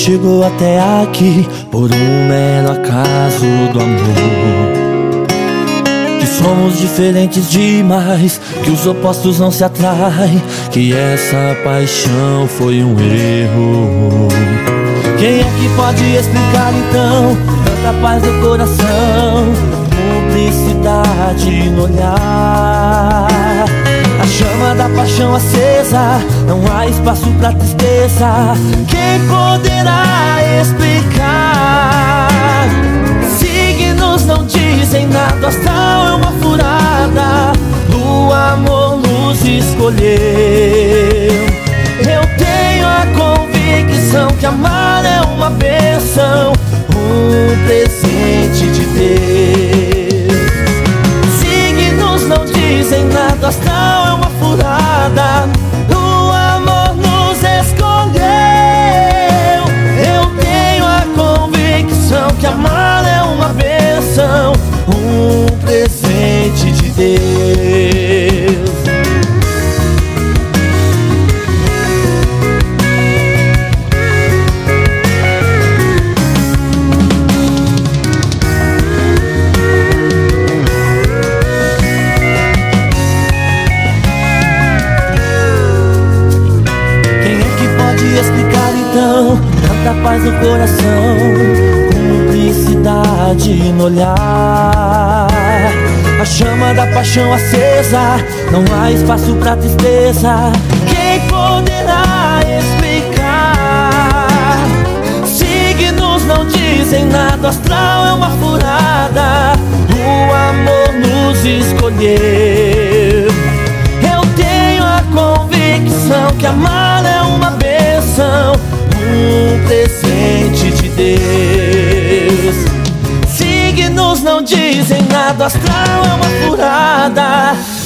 chegou até aqui por um mero acaso do amor. Que somos diferentes demais, que os opostos não se atraem, que essa paixão foi um erro. Quem é que pode explicar então tanta paz no coração, cumplicidade no olhar? A chama da paixão acesa, não há espaço pra tristeza. Quem poderá explicar? Signos não dizem nada, o astral é uma furada, o amor nos escolheu. Eu tenho a convicção que amar é uma bênção, um presente de Deus. Signos não dizem nada, o astral é uma furada, o amor nos escolheu. Eu tenho a convicção que amar é uma bênção, um presente de Deus. Explicar então tanta paz no coração, cumplicidade no olhar. A chama da paixão acesa, não há espaço pra tristeza. Quem poderá explicar? Signos não dizem nada, o astral é uma furada, o amor nos escolheu. Eu tenho a convicção que amar é uma bênção, um presente de Deus. Signos não dizem nada, o astral é uma furada,